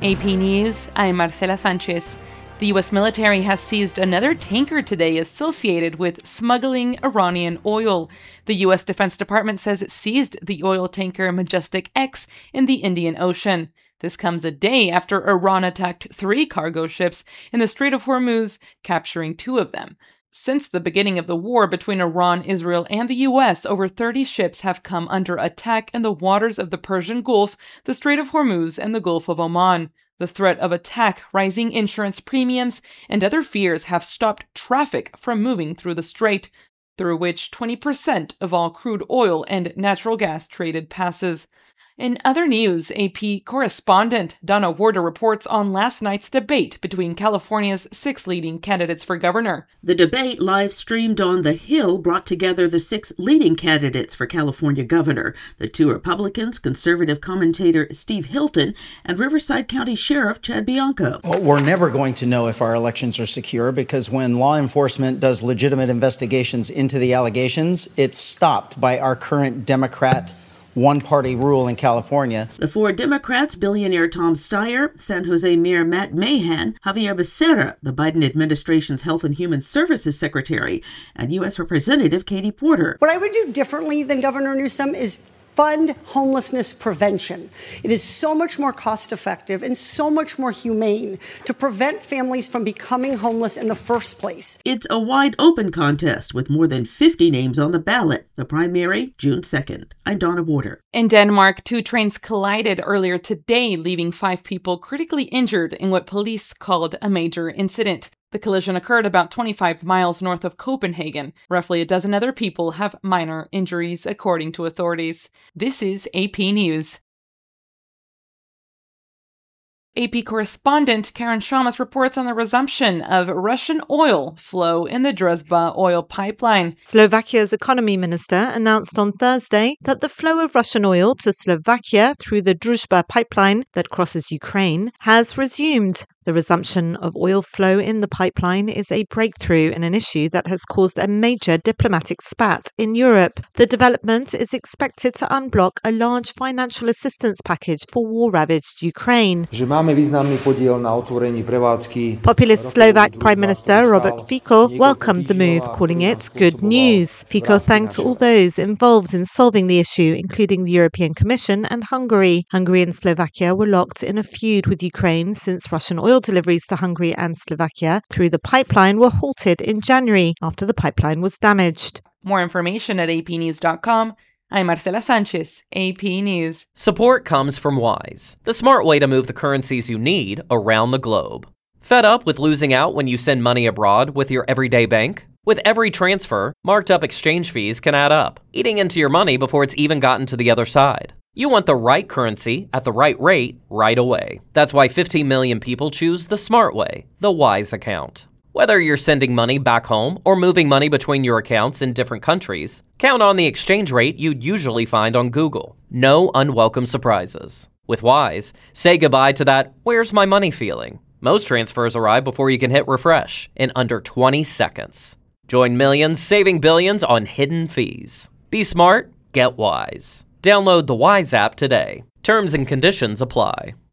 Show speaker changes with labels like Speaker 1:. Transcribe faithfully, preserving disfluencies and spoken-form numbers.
Speaker 1: A P News, I'm Marcela Sanchez. The U S military has seized another tanker today associated with smuggling Iranian oil. The U S Defense Department says it seized the oil tanker Majestic X in the Indian Ocean. This comes a day after Iran attacked three cargo ships in the Strait of Hormuz, capturing two of them. Since the beginning of the war between Iran, Israel, and the U S, over thirty ships have come under attack in the waters of the Persian Gulf, the Strait of Hormuz, and the Gulf of Oman. The threat of attack, rising insurance premiums, and other fears have stopped traffic from moving through the strait, through which twenty percent of all crude oil and natural gas traded passes. In other news, A P correspondent Donna Warder reports on last night's debate between California's six leading candidates for governor.
Speaker 2: The debate, live streamed on The Hill, brought together the six leading candidates for California governor, the two Republicans, conservative commentator Steve Hilton and Riverside County Sheriff Chad Bianco.
Speaker 3: Well, we're never going to know if our elections are secure because when law enforcement does legitimate investigations into the allegations, it's stopped by our current Democrat one-party rule in California.
Speaker 2: The four Democrats, billionaire Tom Steyer, San Jose Mayor Matt Mahan, Javier Becerra, the Biden administration's Health and Human Services Secretary, and U S Representative Katie Porter.
Speaker 4: What I would do differently than Governor Newsom is fund homelessness prevention. It is so much more cost-effective and so much more humane to prevent families from becoming homeless in the first place.
Speaker 2: It's a wide-open contest with more than fifty names on the ballot. The primary, June second. I'm Donna Warder.
Speaker 1: In Denmark, two trains collided earlier today, leaving five people critically injured in what police called a major incident. The collision occurred about twenty-five miles north of Copenhagen. Roughly a dozen other people have minor injuries, according to authorities. This is A P News. A P correspondent Karen Shamas reports on the resumption of Russian oil flow in the Druzhba oil pipeline.
Speaker 5: Slovakia's economy minister announced on Thursday that the flow of Russian oil to Slovakia through the Druzhba pipeline that crosses Ukraine has resumed. The resumption of oil flow in the pipeline is a breakthrough in an issue that has caused a major diplomatic spat in Europe. The development is expected to unblock a large financial assistance package for war-ravaged Ukraine. Populist Slovak Prime Minister Robert Fico welcomed the move, calling it good news. Fico thanked all those involved in solving the issue, including the European Commission and Hungary. Hungary and Slovakia were locked in a feud with Ukraine since Russian oil deliveries to Hungary and Slovakia through the pipeline were halted in January after the pipeline was damaged.
Speaker 1: More information at a p news dot com. I'm Marcela Sanchez, A P News.
Speaker 6: Support comes from Wise, the smart way to move the currencies you need around the globe. Fed up with losing out when you send money abroad with your everyday bank? With every transfer, marked up exchange fees can add up, eating into your money before it's even gotten to the other side. You want the right currency at the right rate right away. That's why fifteen million people choose the smart way, the Wise account. Whether you're sending money back home or moving money between your accounts in different countries, count on the exchange rate you'd usually find on Google. No unwelcome surprises. With Wise, say goodbye to that "where's my money" feeling. Most transfers arrive before you can hit refresh in under twenty seconds. Join millions saving billions on hidden fees. Be smart, get Wise. Download the Wise app today. Terms and conditions apply.